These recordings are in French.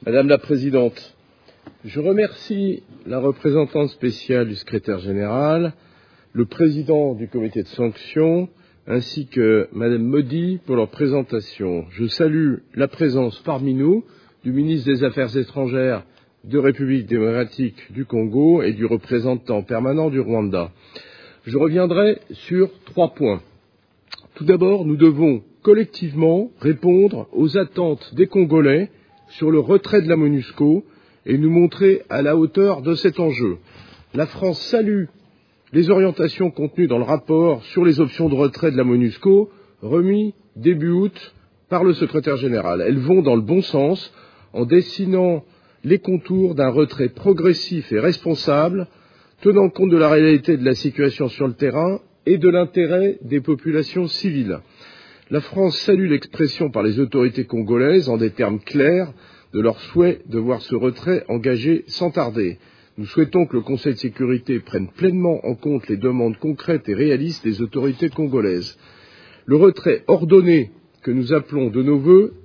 Madame la Présidente, je remercie la représentante spéciale du secrétaire général, le président du comité de sanctions, ainsi que Madame Modi pour leur présentation. Je salue la présence parmi nous du ministre des Affaires étrangères de République démocratique du Congo et du représentant permanent du Rwanda. Je reviendrai sur 3 points. Tout d'abord, nous devons collectivement répondre aux attentes des Congolais sur le retrait de la MONUSCO et nous montrer à la hauteur de cet enjeu. La France salue les orientations contenues dans le rapport sur les options de retrait de la MONUSCO remis début août par le secrétaire général. Elles vont dans le bon sens en dessinant les contours d'un retrait progressif et responsable, tenant compte de la réalité de la situation sur le terrain et de l'intérêt des populations civiles. La France salue l'expression par les autorités congolaises, en des termes clairs, de leur souhait de voir ce retrait engagé sans tarder. Nous souhaitons que le Conseil de sécurité prenne pleinement en compte les demandes concrètes et réalistes des autorités congolaises. Le retrait ordonné que nous appelons de nos vœux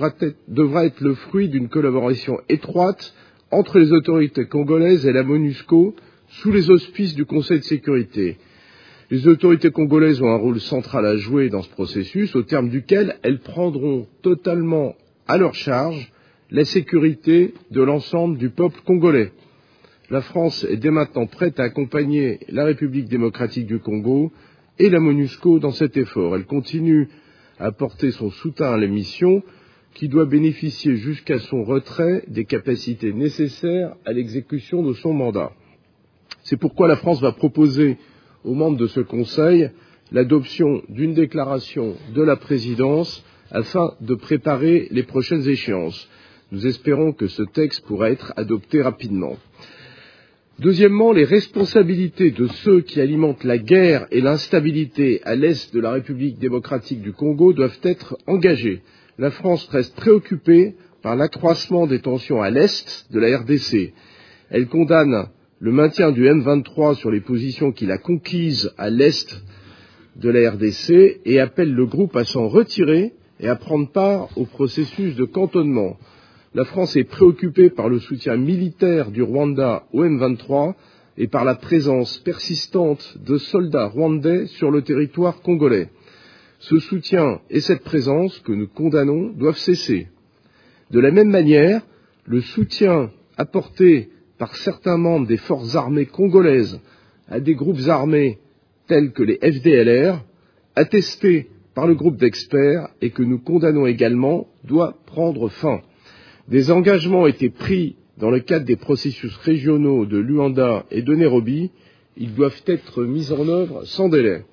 devra être le fruit d'une collaboration étroite entre les autorités congolaises et la MONUSCO sous les auspices du Conseil de sécurité. Les autorités congolaises ont un rôle central à jouer dans ce processus, au terme duquel elles prendront totalement à leur charge la sécurité de l'ensemble du peuple congolais. La France est dès maintenant prête à accompagner la République démocratique du Congo et la MONUSCO dans cet effort. Elle continue à apporter son soutien à la mission qui doit bénéficier jusqu'à son retrait des capacités nécessaires à l'exécution de son mandat. C'est pourquoi la France va proposer aux membres de ce Conseil l'adoption d'une déclaration de la présidence afin de préparer les prochaines échéances. Nous espérons que ce texte pourra être adopté rapidement. Deuxièmement, les responsabilités de ceux qui alimentent la guerre et l'instabilité à l'est de la République démocratique du Congo doivent être engagées. La France reste préoccupée par l'accroissement des tensions à l'est de la RDC. Elle condamne le maintien du M23 sur les positions qu'il a conquises à l'est de la RDC et appelle le groupe à s'en retirer et à prendre part au processus de cantonnement. La France est préoccupée par le soutien militaire du Rwanda au M23 et par la présence persistante de soldats rwandais sur le territoire congolais. Ce soutien et cette présence que nous condamnons doivent cesser. De la même manière, le soutien apporté par certains membres des forces armées congolaises à des groupes armés tels que les FDLR, attestés par le groupe d'experts et que nous condamnons également, doit prendre fin. Des engagements ont été pris dans le cadre des processus régionaux de Luanda et de Nairobi. Ils doivent être mis en œuvre sans délai.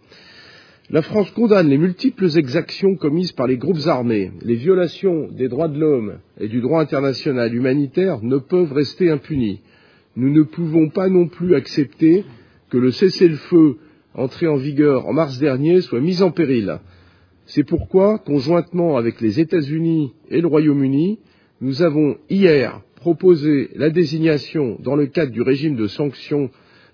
La France condamne les multiples exactions commises par les groupes armés. Les violations des droits de l'homme et du droit international humanitaire ne peuvent rester impunies. Nous ne pouvons pas non plus accepter que le cessez-le-feu entré en vigueur en mars dernier soit mis en péril. C'est pourquoi, conjointement avec les États-Unis et le Royaume-Uni, nous avons hier proposé la désignation, dans le cadre du régime de sanctions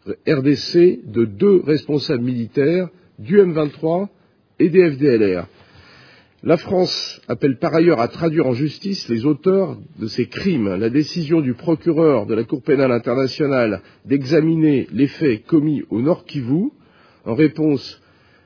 RDC, de 2 responsables militaires du M23 et des FDLR. La France appelle par ailleurs à traduire en justice les auteurs de ces crimes. La décision du procureur de la Cour pénale internationale d'examiner les faits commis au Nord Kivu, en réponse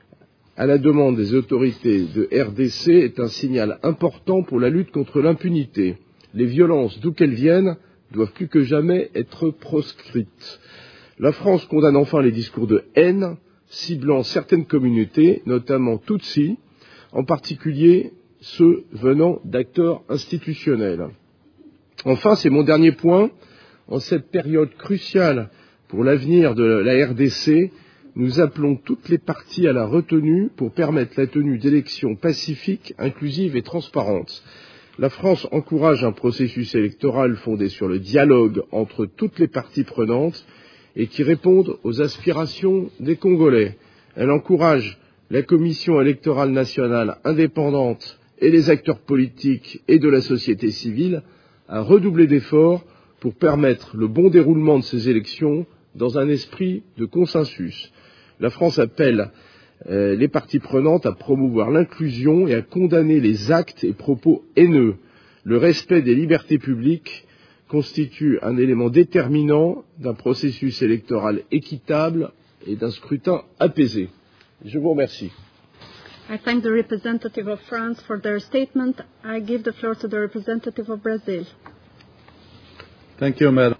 à la demande des autorités de RDC, est un signal important pour la lutte contre l'impunité. Les violences, d'où qu'elles viennent, doivent plus que jamais être proscrites. La France condamne enfin les discours de haine ciblant certaines communautés, notamment Tutsis, en particulier ceux venant d'acteurs institutionnels. Enfin, c'est mon dernier point, en cette période cruciale pour l'avenir de la RDC, nous appelons toutes les parties à la retenue pour permettre la tenue d'élections pacifiques, inclusives et transparentes. La France encourage un processus électoral fondé sur le dialogue entre toutes les parties prenantes et qui réponde aux aspirations des Congolais. Elle encourage la Commission électorale nationale indépendante et les acteurs politiques et de la société civile à redoubler d'efforts pour permettre le bon déroulement de ces élections dans un esprit de consensus. La France appelle les parties prenantes à promouvoir l'inclusion et à condamner les actes et propos haineux. le respect des libertés publiques constitue un élément déterminant d'un processus électoral équitable et d'un scrutin apaisé. Je vous remercie. I thank the representative of France for their statement. I give the floor to the representative of Brazil. Thank you, Madam.